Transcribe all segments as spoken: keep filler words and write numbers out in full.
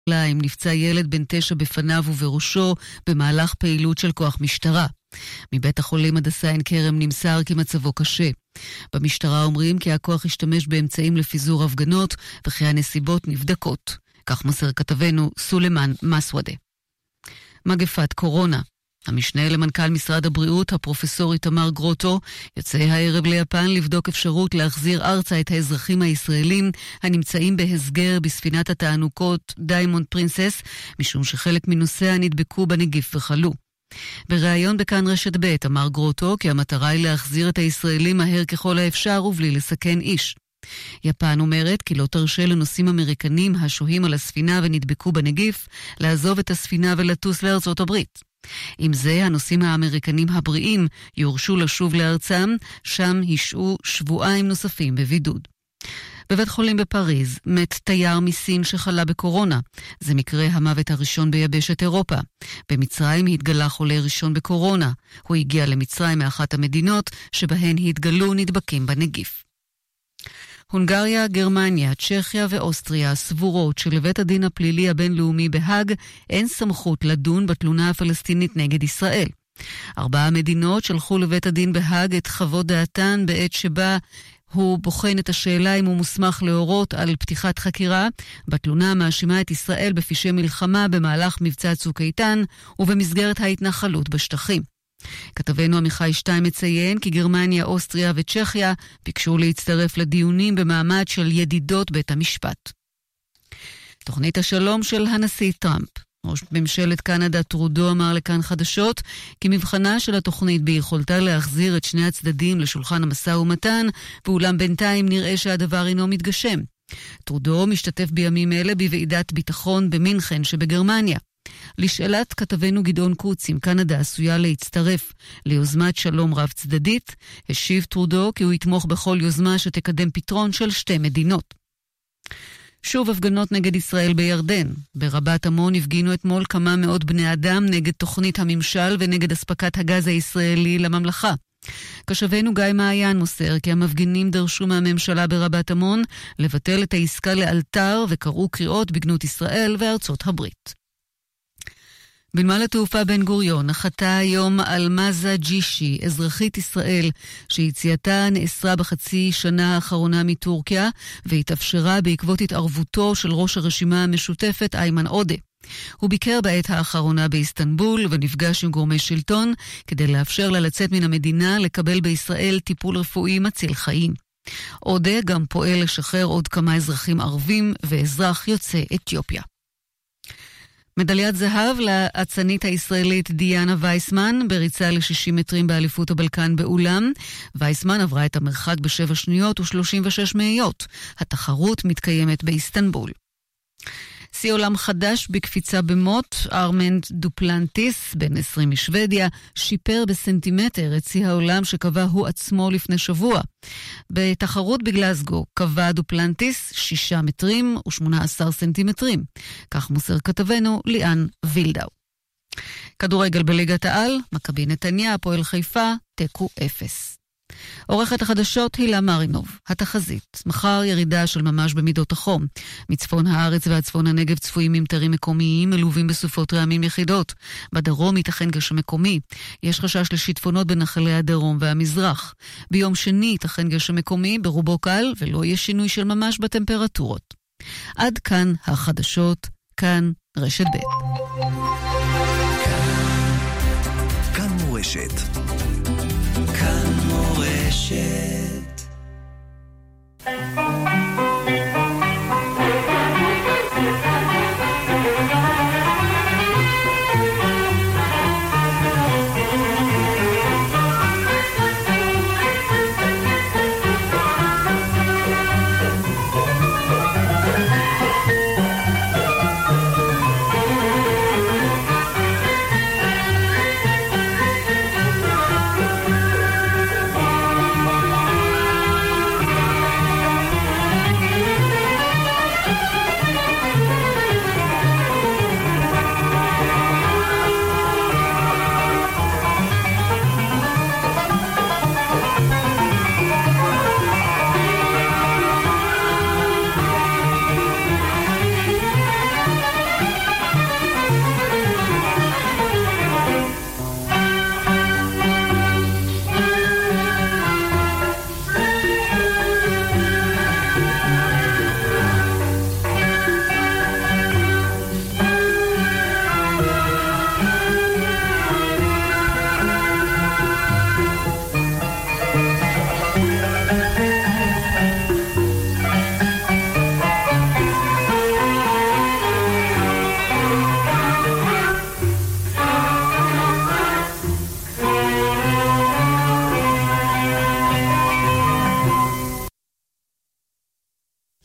נפצע ילד בן תשע בפניו ובראשו במהלך פעילות של כוח משטרה. מבית החולים הדסה עין כרם נמסר כי מצבו קשה. במשטרה אומרים כי הכוח השתמש באמצעים לפיזור הפגנות וכי הנסיבות נבדקות. כך מוסר כתבנו סולימן מסוודה. מגפת קורונה. המשנה למנכ"ל משרד הבריאות, הפרופסור איתמר גרוטו, יוצא הערב ליפן לבדוק אפשרות להחזיר ארצה את האזרחים הישראלים הנמצאים בהסגר בספינת התענוקות דיימונד פרינסס, משום שחלק מנוסעיה נדבקו בנגיף וחלו. בריאיון בכאן רשת ב' אמר גרוטו כי המטרה היא להחזיר את הישראלים מהר ככל האפשר ובלי לסכן איש. יפן אומרת כי לא תרשה לנוסעים אמריקנים השוהים על הספינה ונדבקו בנגיף לעזוב את הספינה ולטוס לארצות הברית. עם זה, הנוסעים האמריקנים הבריאים יורשו לשוב לארצם, שם ישעו שבועיים נוספים בבידוד. בבית חולים בפריז מת תייר מסין שחלה בקורונה. זה מקרה המוות הראשון ביבשת אירופה. במצרים התגלה חולה ראשון בקורונה. הוא הגיע למצרים מאחת המדינות שבהן התגלו נדבקים בנגיף. הונגריה, גרמניה, צ'כיה ואוסטריה סבורות שלבית הדין הפלילי הבינלאומי בהאג אין סמכות לדון בתלונה הפלסטינית נגד ישראל. ארבעה מדינות שלחו לבית הדין בהאג את חוות דעתן בעת שבה הוא בוחן את השאלה אם הוא מוסמך להורות על פתיחת חקירה בתלונה המאשימה את ישראל בפשעי מלחמה במהלך מבצע צוק איתן ובמסגרת ההתנחלות בשטחים. כתבנו עמיחי שטיין מציין כי גרמניה, אוסטריה וצ'כיה ביקשו להצטרף לדיונים במעמד של ידידות בית המשפט. תוכנית השלום של הנשיא טראמפ. ראש ממשלת קנדה טרודו אמר לכאן חדשות כי מבחנה של התוכנית ביכולתה להחזיר את שני הצדדים לשולחן המשא ומתן, ואולם בינתיים נראה שהדבר אינו מתגשם. טרודו משתתף בימים אלה בוועידת ביטחון במינכן שבגרמניה. לשאלת כתבנו גדעון קוץ אם קנדה עשויה להצטרף ליוזמת שלום רב צדדית, השיב טרודו כי הוא יתמוך בכל יוזמה שתקדם פתרון של שתי מדינות. שוב הפגנות נגד ישראל בירדן. ברבת עמון הפגינו אתמול כמה מאות בני אדם נגד תוכנית הממשל ונגד הספקת הגז הישראלי לממלכה. כשבנו גיא מעיין מוסר כי המפגינים דרשו מהממשלה ברבת עמון לבטל את העסקה לאלתר וקראו קריאות בגנות ישראל וארצות הברית. בנמל התעופה בן גוריון נחתה היום על מזה ג'ישי, אזרחית ישראל, שיציאתה נאסרה בחצי שנה האחרונה מטורקיה, והתאפשרה בעקבות התערבותו של ראש הרשימה המשותפת איימן עודה. הוא ביקר בעת האחרונה באיסטנבול ונפגש עם גורמי שלטון כדי לאפשר לה לצאת מן המדינה לקבל בישראל טיפול רפואי מציל חיים. עודה גם פועל לשחרר עוד כמה אזרחים ערבים ואזרח יוצא אתיופיה. מדליית זהב לאצנית הישראלית דיאנה וייסמן בריצה ל-שישים מטרים באליפות הבלקן באולם. וייסמן עברה את המרחק בשבע שניות ו-שלושים ושש מאיות. התחרות מתקיימת באיסטנבול. שיא עולם חדש בקפיצה במוט, ארמנד דופלנטיס, בן עשרים משוודיה, שיפר בסנטימטר את שיא העולם שקבע הוא עצמו לפני שבוע. בתחרות בגלסגו קבע דופלנטיס שישה מטרים ושמונה עשר סנטימטרים. כך מוסר כתבנו ליאן וילדאו. כדורגל בליגת העל, מכבי נתניה, הפועל חיפה, תיקו אפס. עורכת החדשות הילה מרינוב. התחזית, מחר ירידה של ממש במידות החום. מצפון הארץ והצפון הנגב צפויים ממטרים מקומיים מלווים בסופות רעמים יחידות. בדרום ייתכן גשם מקומי. יש חשש לשיטפונות בנחלי הדרום והמזרח. ביום שני ייתכן גשם מקומי ברובו קל ולא יהיה שינוי של ממש בטמפרטורות. עד כאן החדשות, כאן רשת ב'. כאן מורשת. כאן מורשת.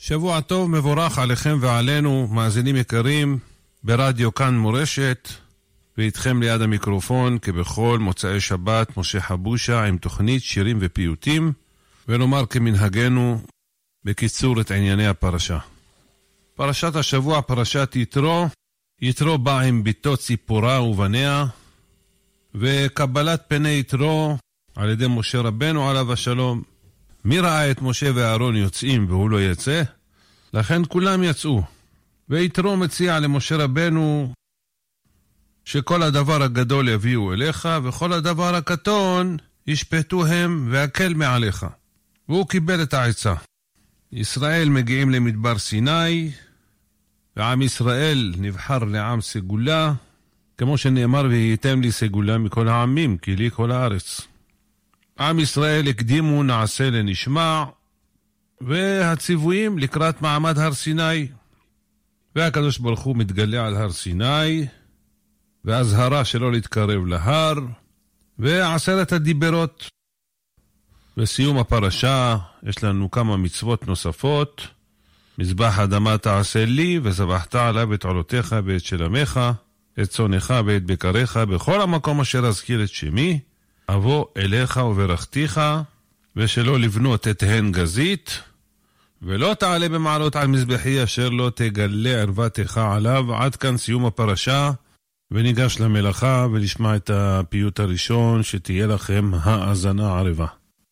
שבוע טוב, מבורך עליכם ועלינו, מאזינים יקרים, ברדיו כאן מורשת, ואיתכם ליד המיקרופון, כבכל מוצאי שבת, משה חבושה, עם תוכנית שירים ופיוטים, ונאמר כמנהגנו, בקיצור את ענייני הפרשה. פרשת השבוע, פרשת יתרו, יתרו בא עם ביתו ציפורה ובניה, וקבלת פני יתרו על ידי משה רבנו עליו השלום. מי ראה את משה ואהרון יוצאים והוא לא יצא? לכן כולם יצאו. ויתרו מציע למשה רבנו שכל הדבר הגדול יביאו אליך, וכל הדבר הקטון ישפטו הם והקל מעליך. והוא קיבל את העצה. ישראל מגיעים למדבר סיני, ועם ישראל נבחר לעם סגולה, כמו שנאמר, והייתם לי סגולה מכל העמים, כי לי כל הארץ. עם ישראל הקדימו נעשה לנשמע, והציוויים לקראת מעמד הר סיני. והקדוש ברוך הוא מתגלה על הר סיני, והזהרה שלא להתקרב להר, ועשרת הדיברות. בסיום הפרשה יש לנו כמה מצוות נוספות. מזבח אדמה תעשה לי, וזבחת עליו את עולותיך ואת שלמך, את צונך ואת בקריך, בכל המקום אשר אזכיר את שמי, אבוא אליך וברכתיך, ושלא לבנות את הן גזית, ולא תעלה במעלות על מזבחי אשר לא תגלה ערוותך עליו. עד כאן סיום הפרשה, וניגש למלאכה ולשמע את הפיוט הראשון, שתהיה לכם האזנה ערבה.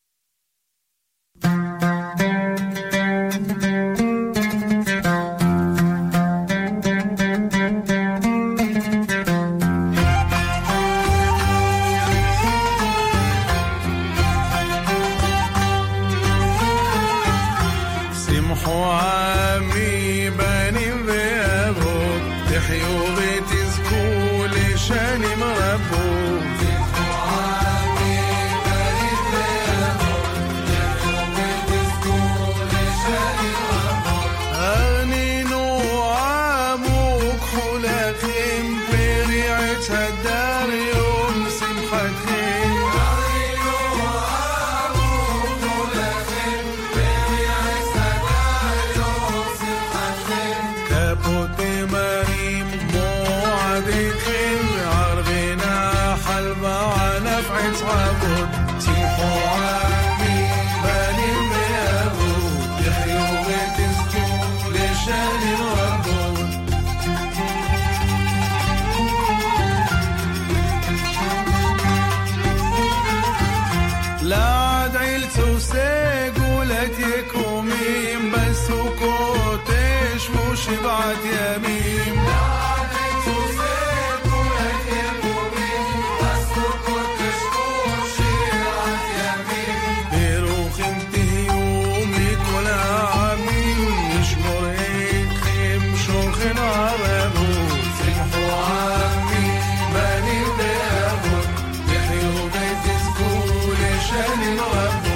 שבעת ימים ברוכים תהיו מכל העמים, נשמור אתכם שולחן ערבות. שמחו עמי בנים ואבות, תחיו ותזכו לשנים רבות.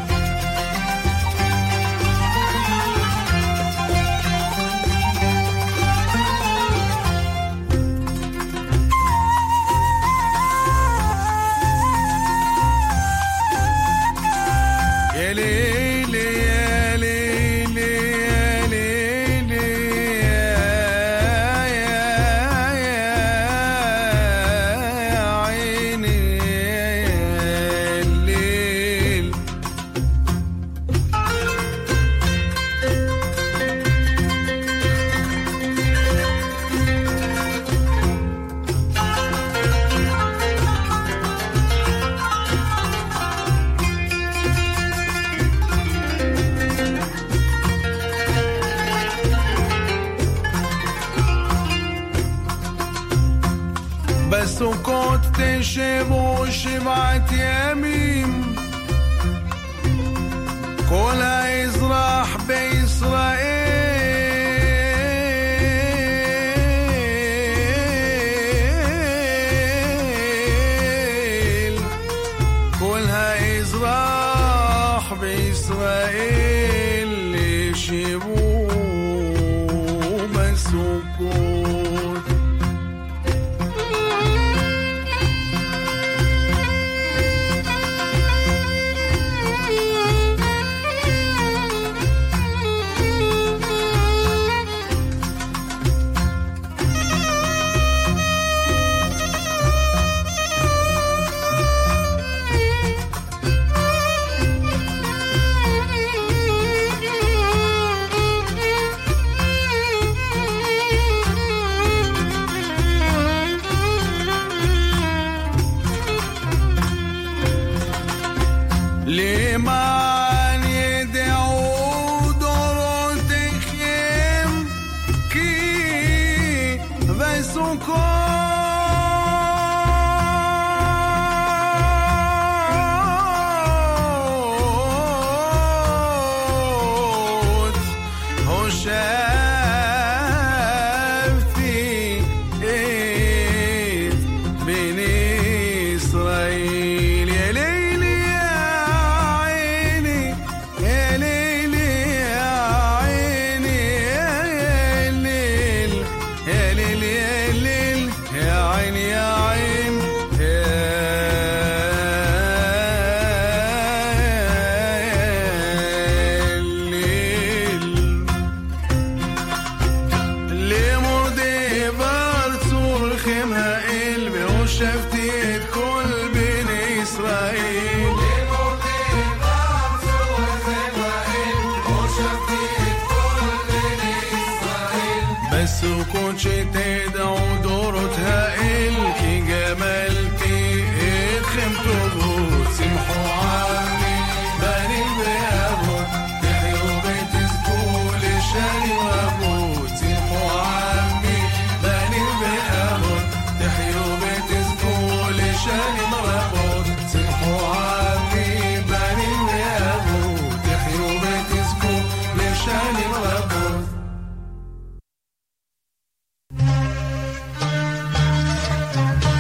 בסוכות תשבו שבעת ימים, כל האזרח בישראל, כל האזרח בישראל ישבו בסוכות. Thank you.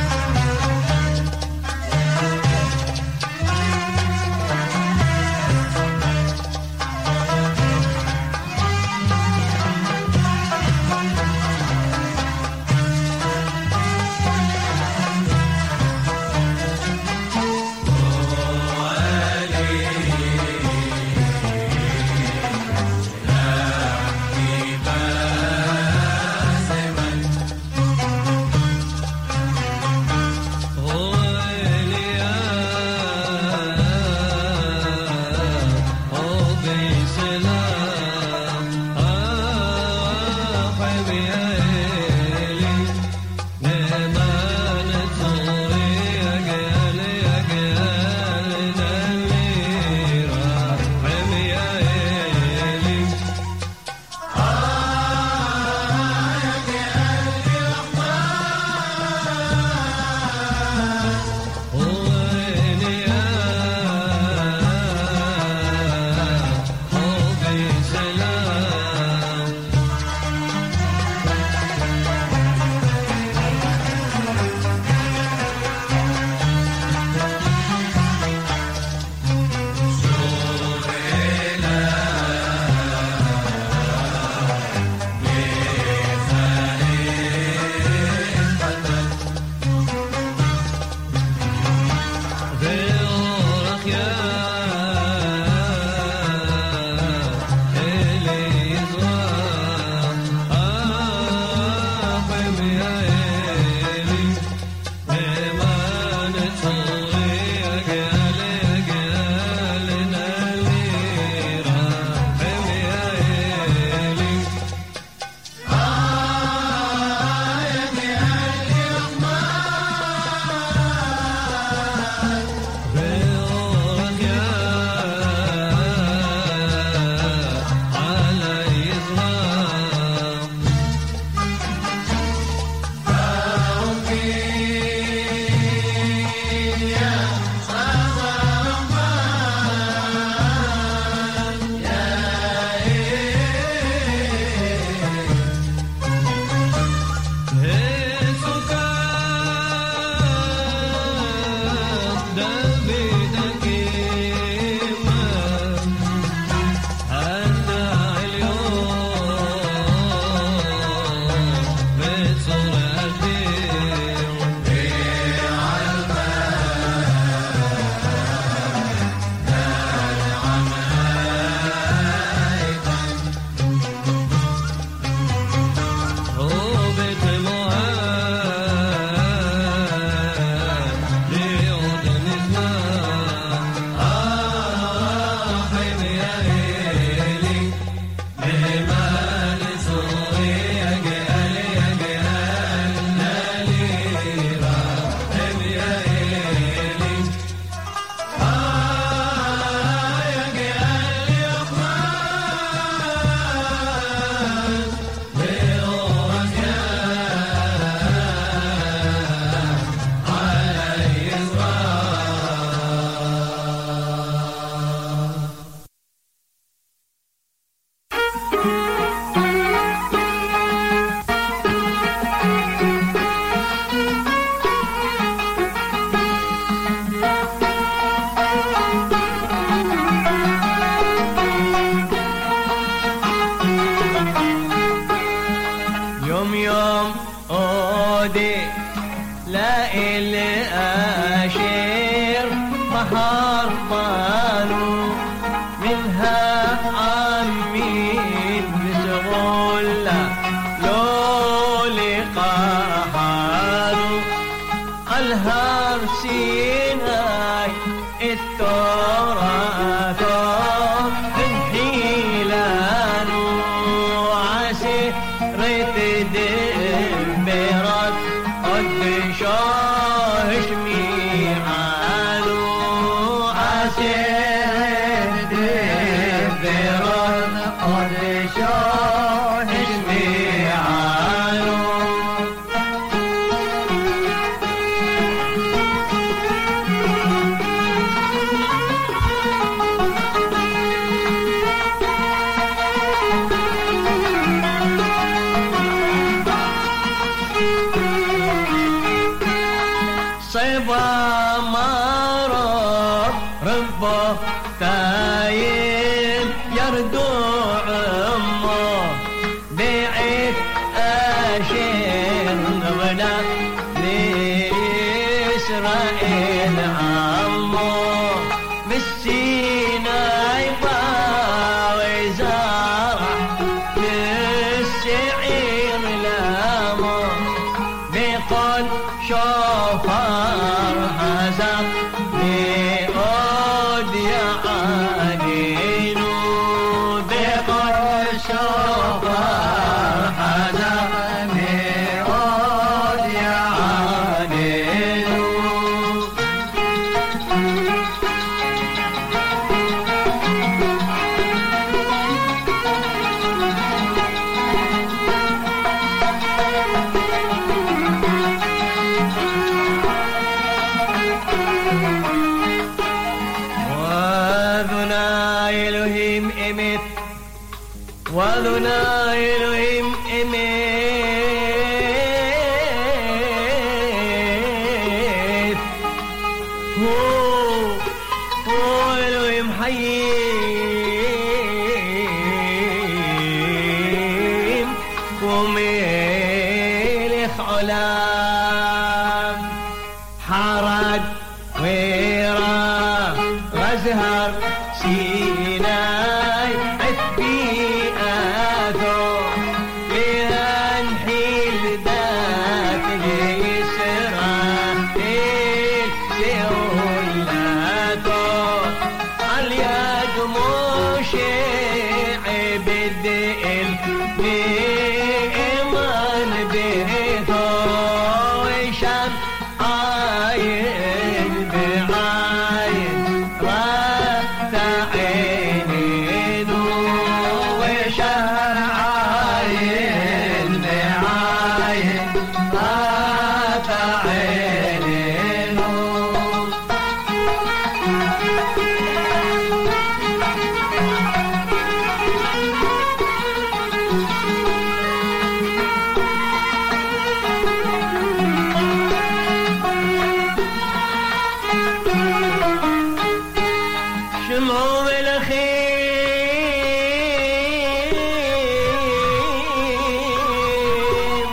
عودي لا الأشير بحر مالو منها عمين بسغولة لولي قهارو الهار سيناي التوراتو انحيلانو عسي ريت دمبرات قد شاهش ميعانو عسي ريت دمبرات قد شاهش ميعانو صيبا مرار ربه تايم يردو عمه بيعت أشير غلا لإسرائيل عمه بالسيناء باوي زرع بالسعير لامه بقول شوفر هزق بقود يعانينو بقول شوفر هزق بقود يعانينو وذنا إلهيم إمت وذنا إلهيم إمت هو هو إلهيم حييم وملك علام حرد ويرا غزهر سيناي عتبي آثو لأنحيل ذات إسرائيل سيولاتو اليد مشيع بدئل بإيمان بيثو وشام عاين بعاين رات عينينو وشام عاين بعاين رات عينينو شمعوا بالخيم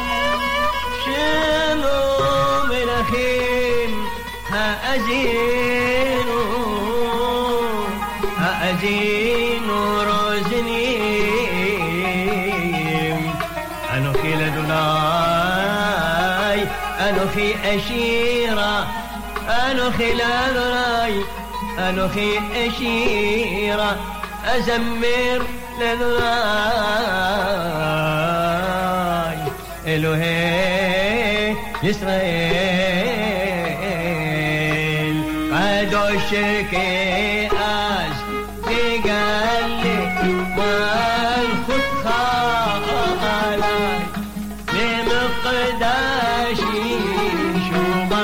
شمعوا بالخيم ها أزينو ها أزينو روزنيم أنوخي لدناي أنوخي أشيرة أنوخي لدناي أنوخي أشيرة أزمر لدناي إلهي إسرائيل قد أشكي أز تقلي والخد خالي لمقداشي شوبا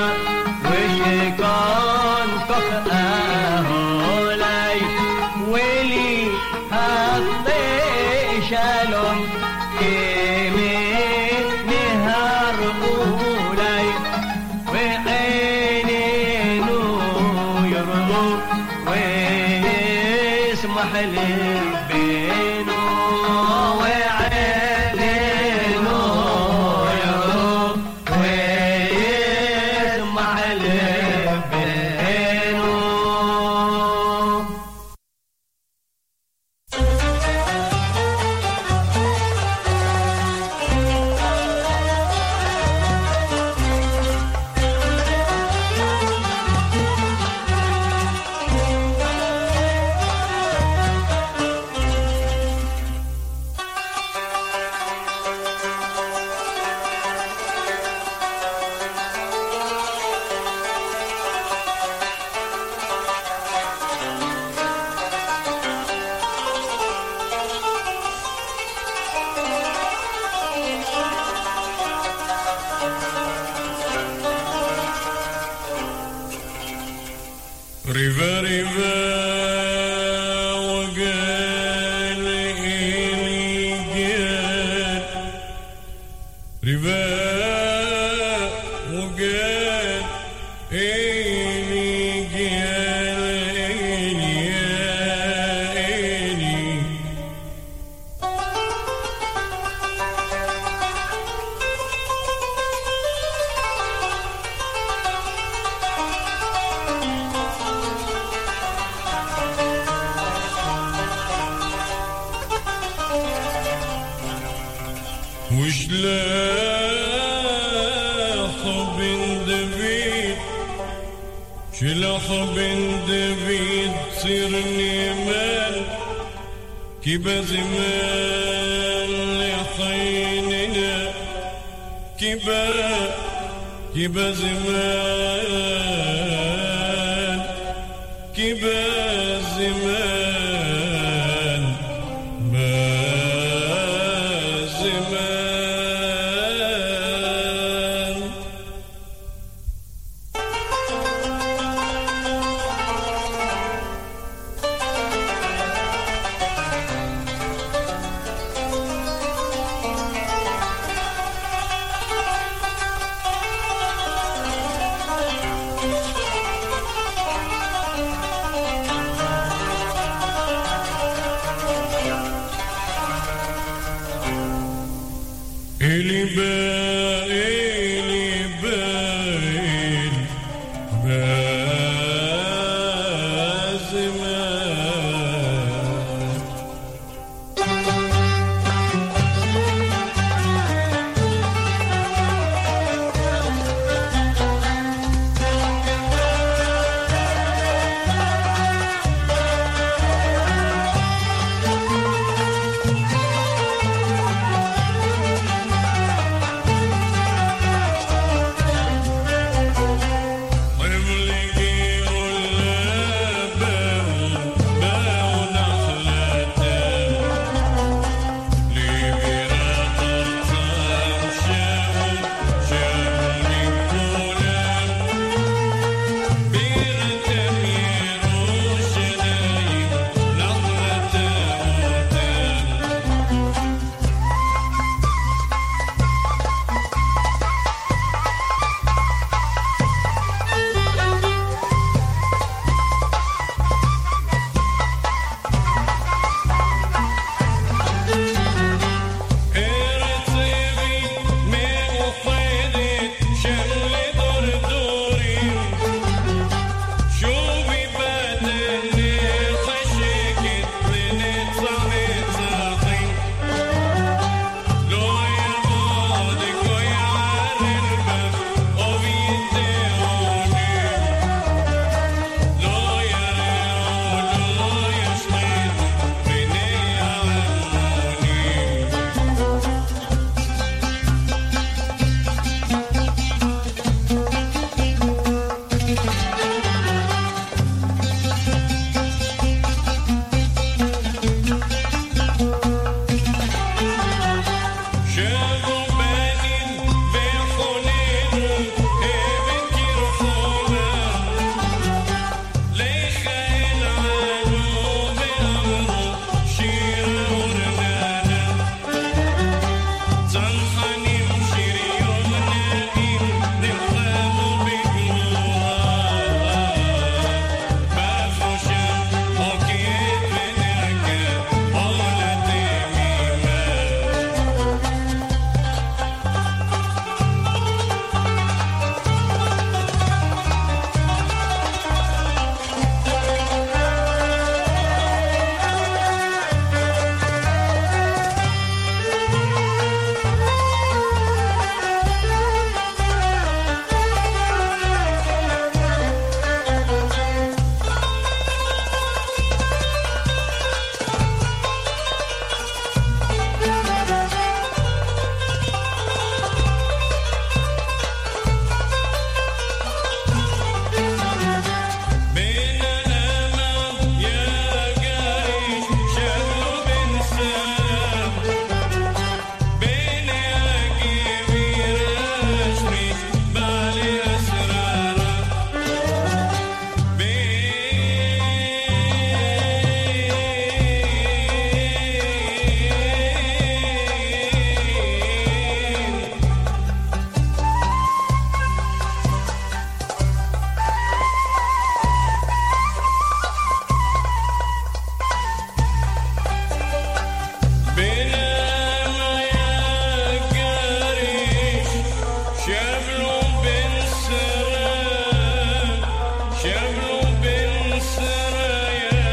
وشكون كخ أهولي ولي هطي شالوم كمي نهار أولي وعيني نو يرغو كيبا زمان لحيننا كيبا كيبا زمان كيبا زمان ما زمان شبلو بن سرى شبلو بن سرى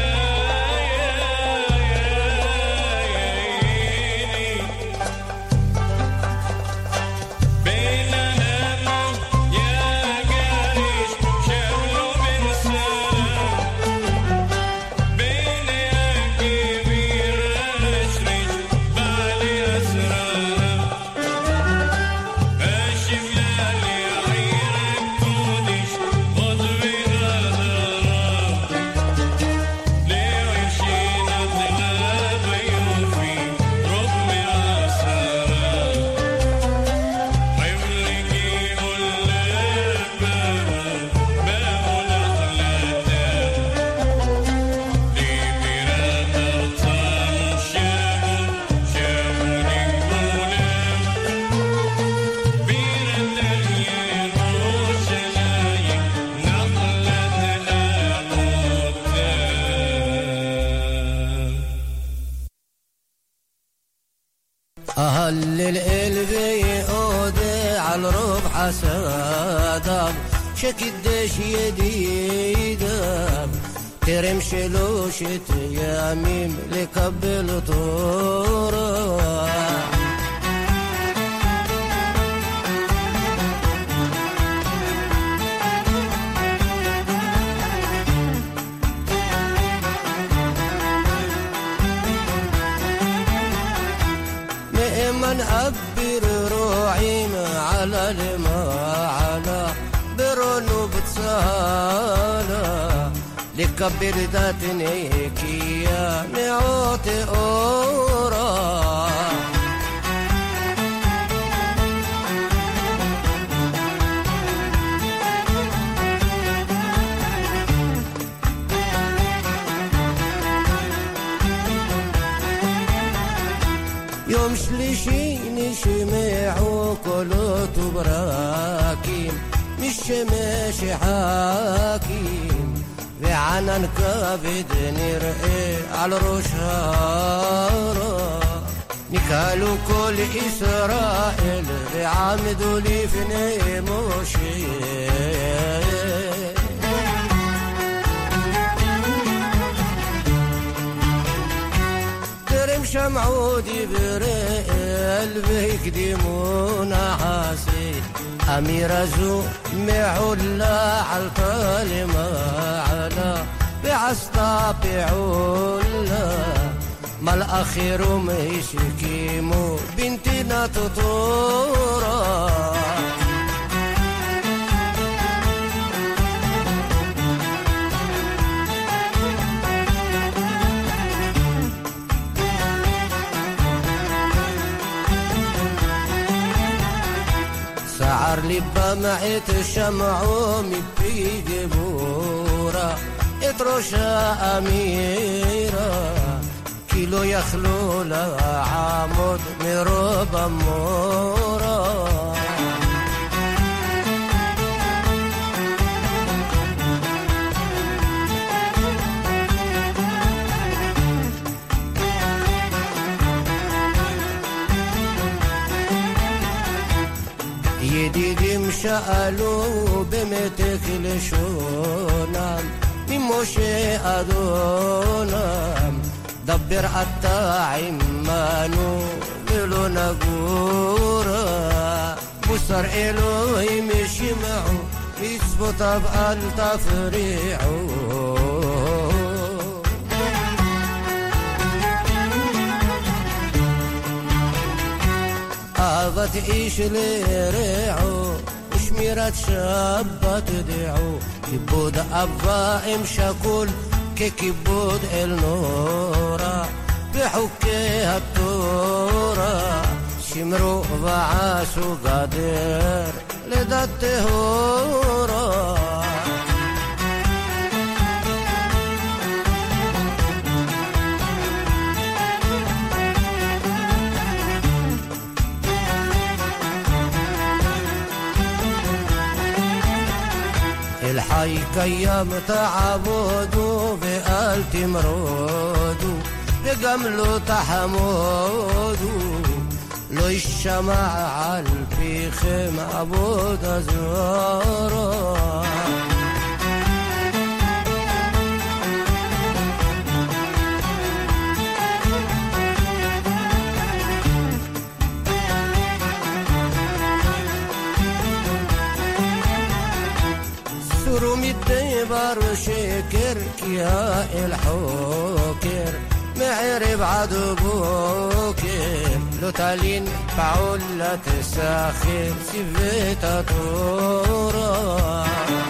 أهل القلبي أودي على الربح سادم شكدش يديدم ترمش لوشت يميم لقبل طورا من أبر روعين على المعلى برونو بتسالا لكبر ذاتني كيا نعوت أورا يوم شلشي نشمعو كلوت براكين مش ماشي حاكيم وعنان كبد نرقي على روشارا نكالو كل إسرائيل بعمدو لي فيني موشي شمعودي برقل بيقدمونا حاسي أمير زو معولا عالكلمة على بعسطا بعولا ما الأخير ميشكيمو بنتنا تطورا سعر لي بمعت شمعوم بيجبورا اتروشا أميرا كيلو يخلو لعمود مروبا مورا يديدي مشألو بمتك لشونام مموشي أدونام دبر الطاعم مانو ملو نقورا بصر إلو يمشي معو يثبت بقى التفريعو أبت إيش ليرعو وشميرات شابات دعو كبود أبا إمشاكول ككبود النورا بحكيها التورا شمرو بعاسو قادر لدى التهورا الحي كيام تعبودو بقلت مرودو بقملو تحمودو لو לא יישמע על פיכם עבודה זרה. سرو متدبر شكر يا الحوكر معرب عدو بوكر لو تالين بعولة ساخر سيفيتا تورا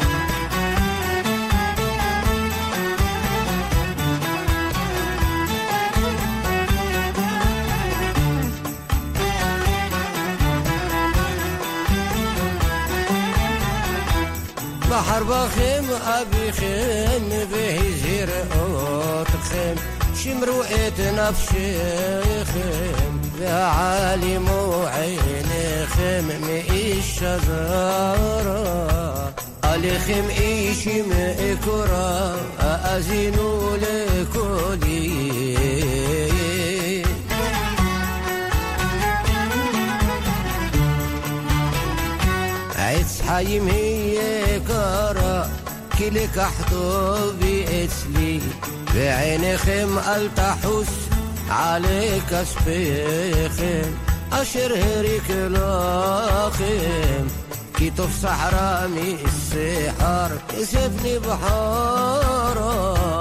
بحر بخيم أبي خيم بهزير أوتخيم شمروقت نفسي خيم بعالم وعيني خيم مئيش شزارة علي خيم إيشي مئكرا أزينو لكولي عيس حيم هي كارا كلك احضوبي اسلي بعينكم التحس عليك اسبيخم اشر هريك لاخم كيتوف صحراء مي السحر يسفني بحارة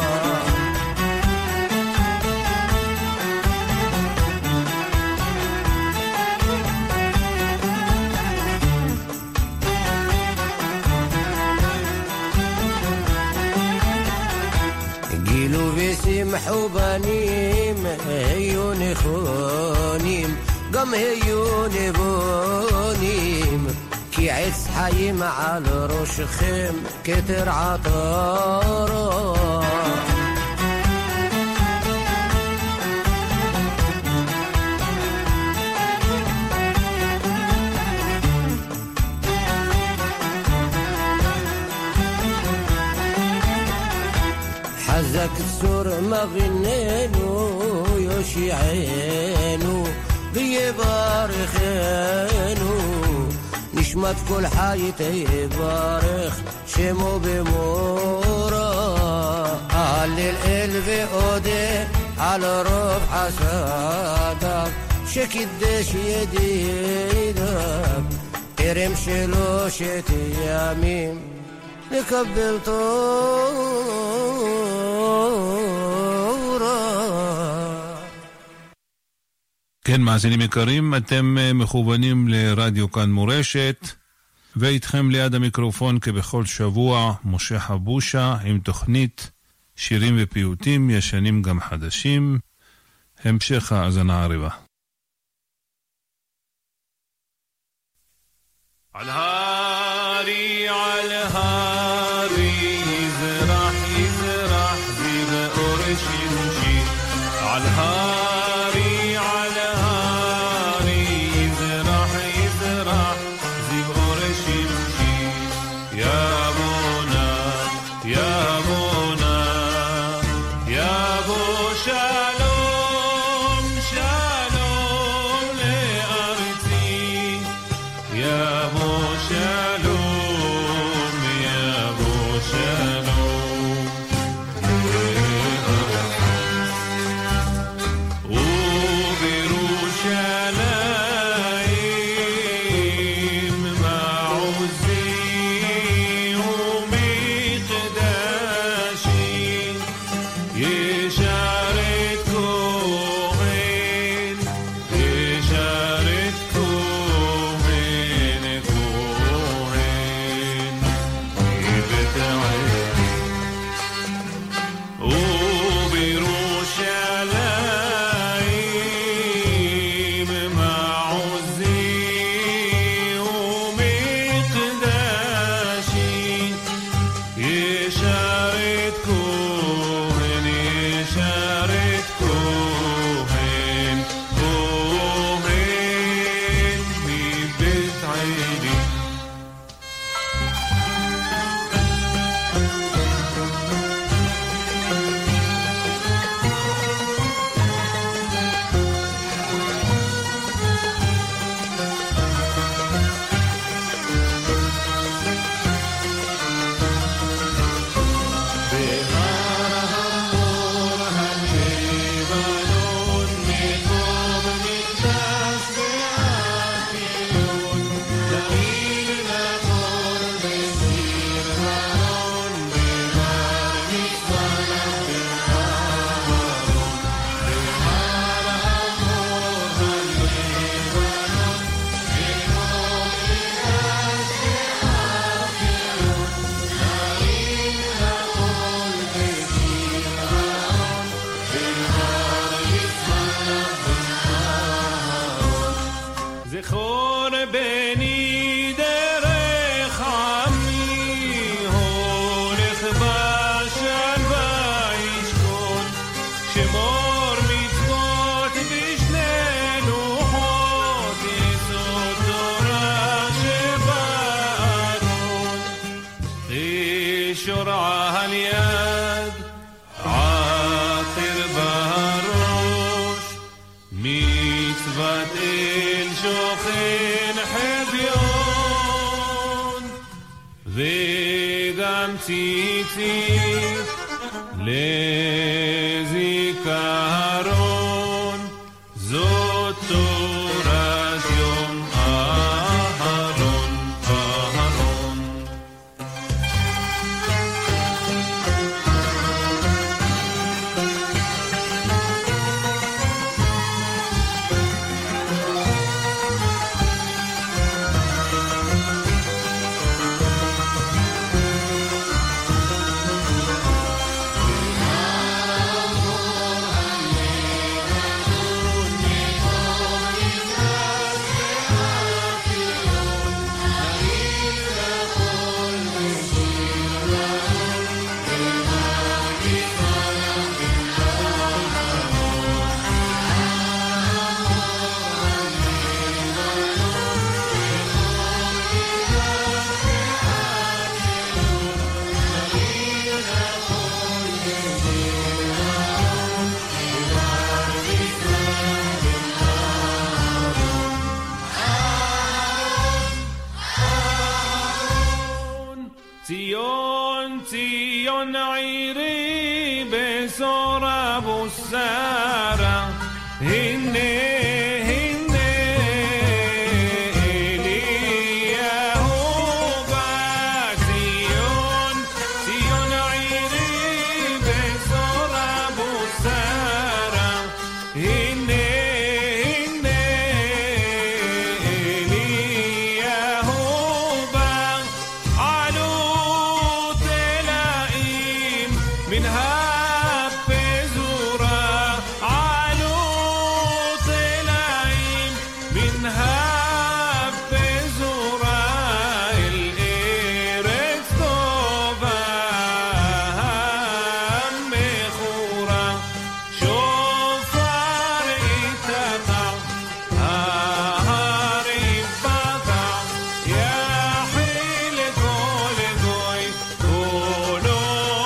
جيلو بسمحو بنيم هيوني خونيم قم هيوني بونيم كي عيس حيم على روش خيم كتر عطارة حزك السور ما غنينو يوشي عينو بيبارخينو نشمت كل حاجتي بارخ شمو بمورا علي القلب أودي على روح حسادك شكدش يديدك ترم شلوشة يمين نكبل طورا. כן, מאזינים יקרים, אתם מכוונים לרדיו כאן מורשת, ואיתכם ליד המיקרופון כבכל שבוע משה חבושה עם תוכנית שירים ופיוטים ישנים גם חדשים. המשך האזנה עריבה. על הרי על הרי יזרח יזרח זיו אור שמשי על הרי על הרי יזרח יזרח זיו אור שמשי יבונה יבונה יבוא שלום שלום לארצי יבוא שלום יבוא שלום ובירושלים מעוזי ומקדשי ישרת כהן ישרת כהן כהן شرعها اليد عاطر بهروش מצוות אל שוכן חביון וגם ציצית לזיכרון זאת תורת יום אהרון אהרון ציון ציון עירי בשור אבוסרה הנה הנה אליהו בא ציון ציון עירי בשור אבוסרה הנה הנה אליהו בא עלו من הפזורה עלו תלאים מן הפזורה אל ארץ טובה המכורה שופר יתקע ההרים בקע יחיל כל גוי כולו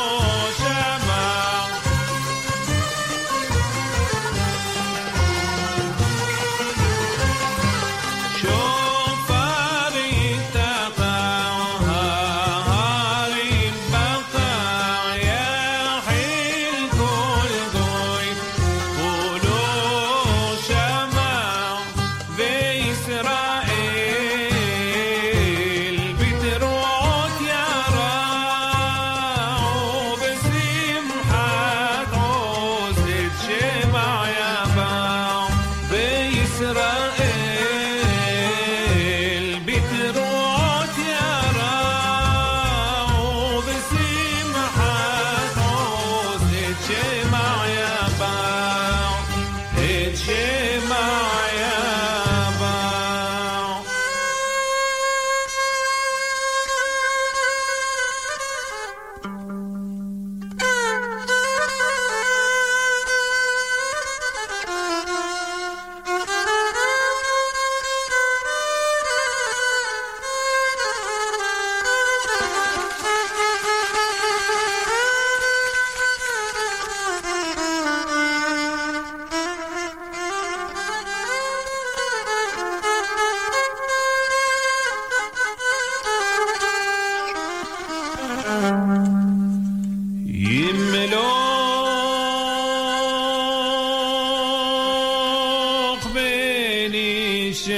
ימלוך בני שי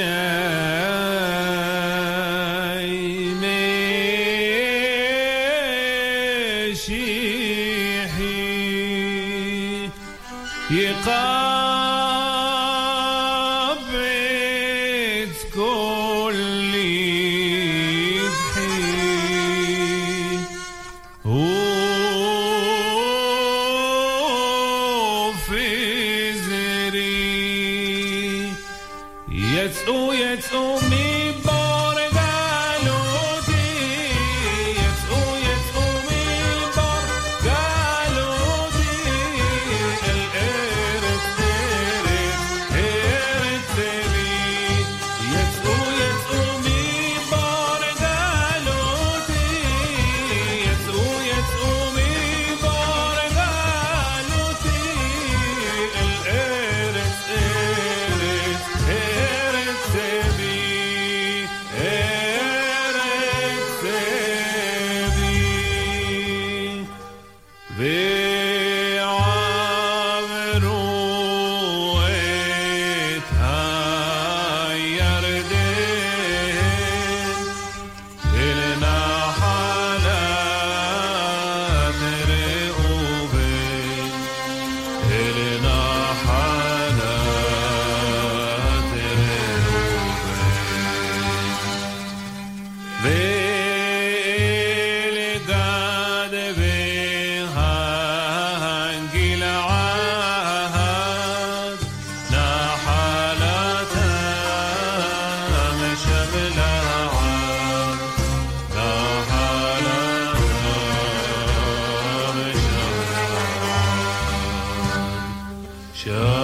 משיחי יקבץ כל יצאו יצאו מבור גלותי יצאו יצאו מבור גלותי אל ארץ ולגד והגלעד נחלתם שבלעד נחלתם שבלעד שם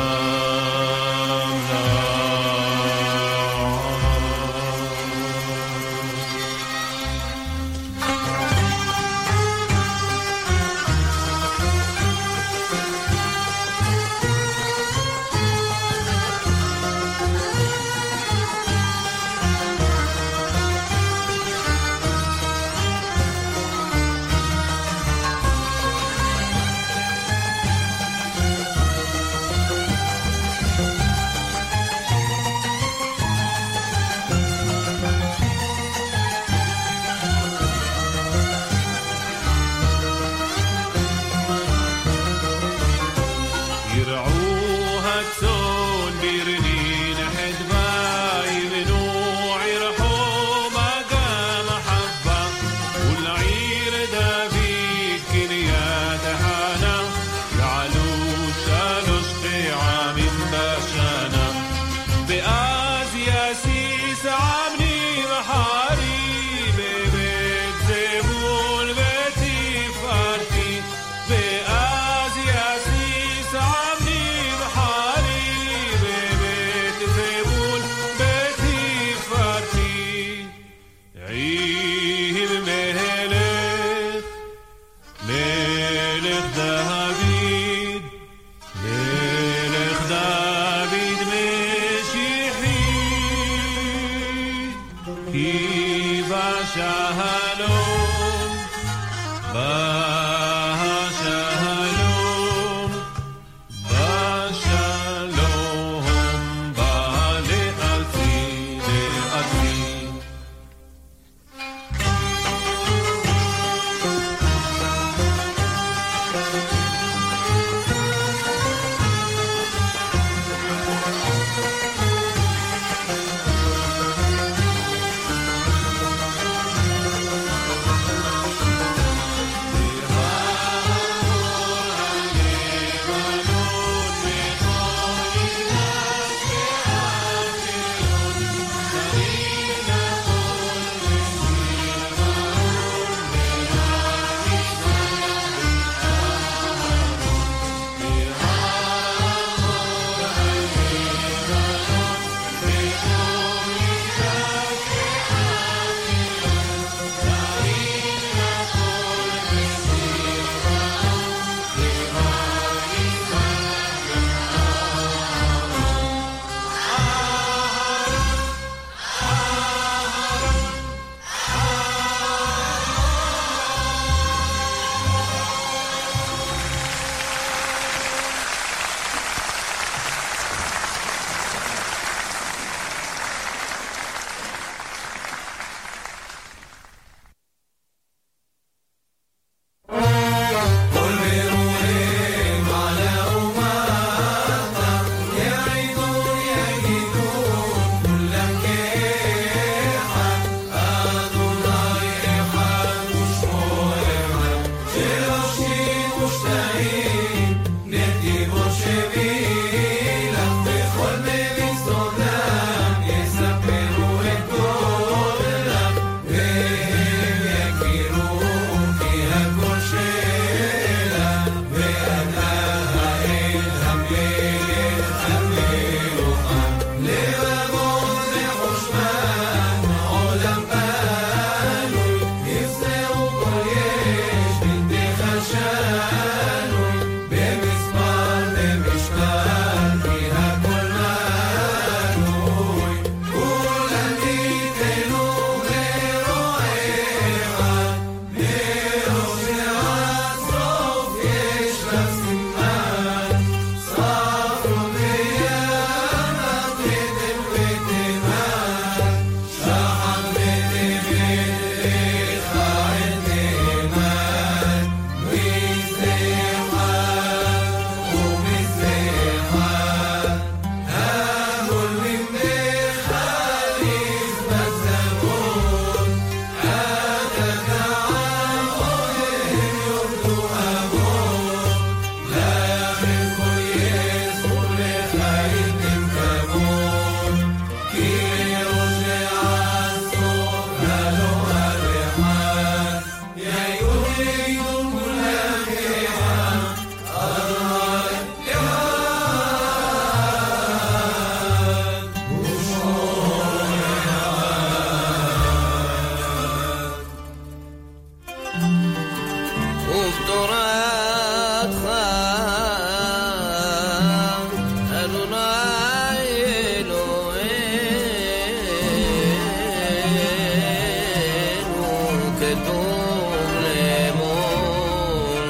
טוב למול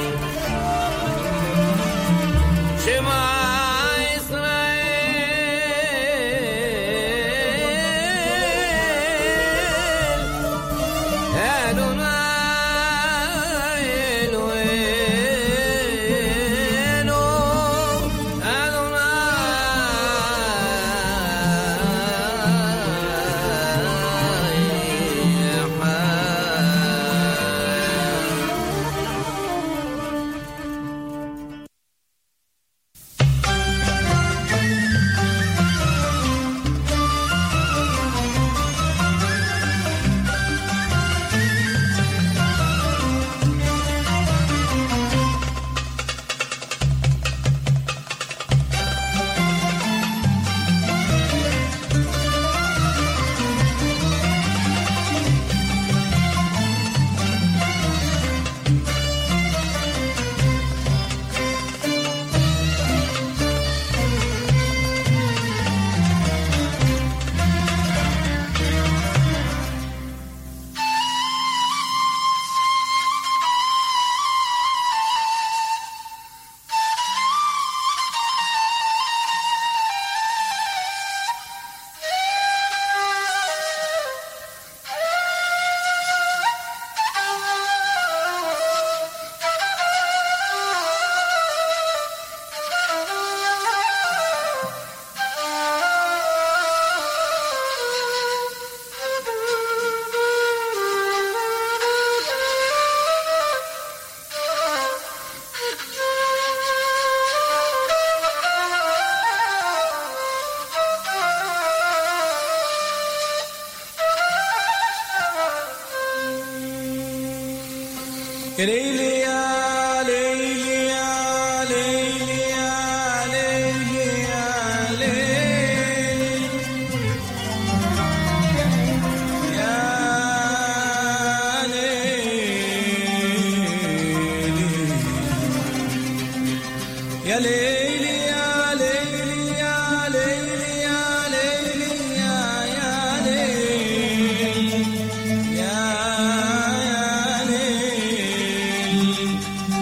שמע ישראל אדוני אלוהינו אדוני ليلي يا ليلي يا ليلي يا ليلي يا ليلي يا ليلي يا ليلي يا ليلي يا ليلي يا ليلي يا يا ليلي يا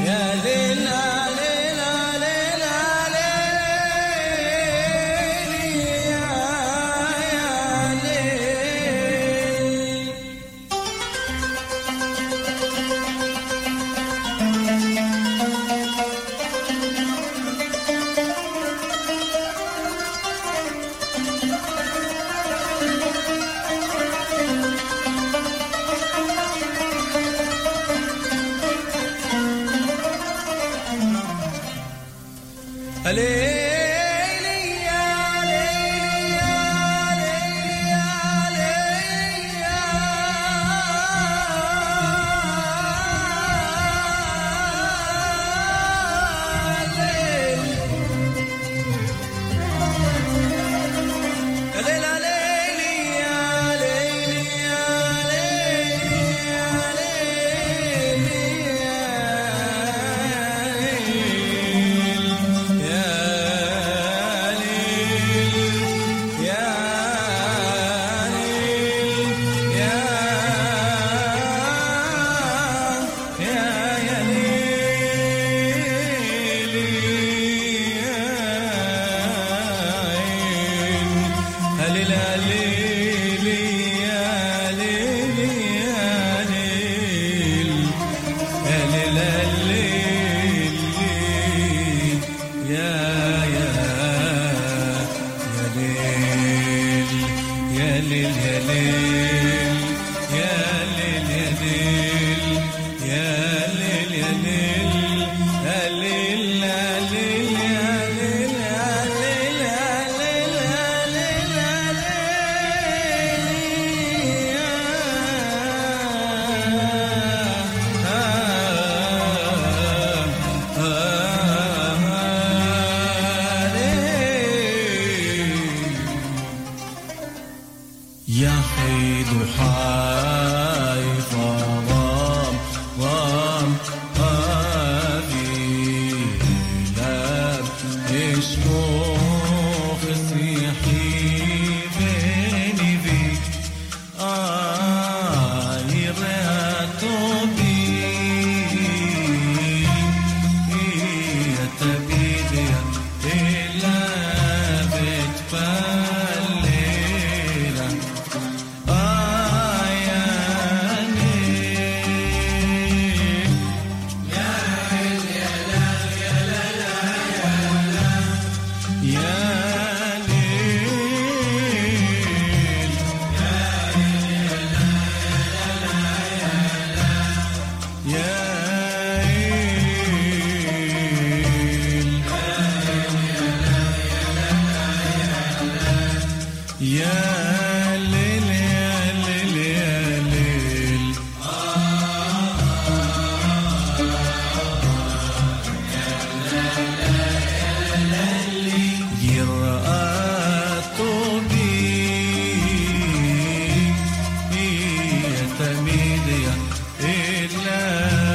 אידיה إلا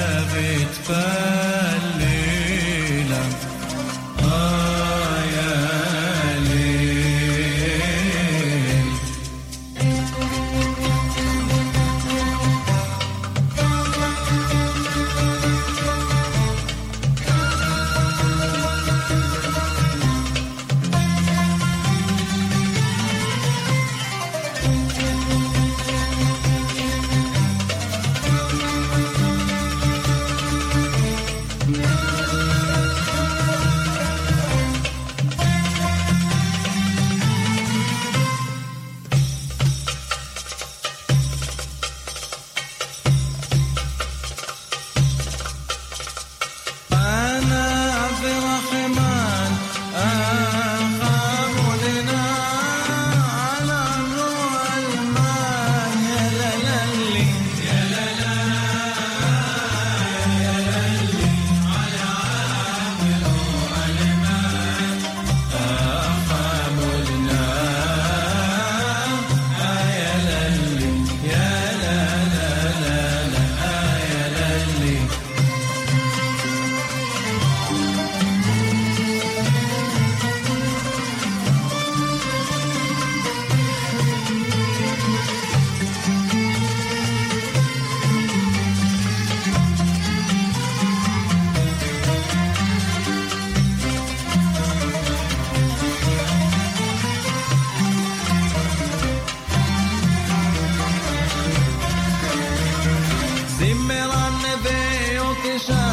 بتفليلا آه يا ليل Zimmer an Neve Yokesha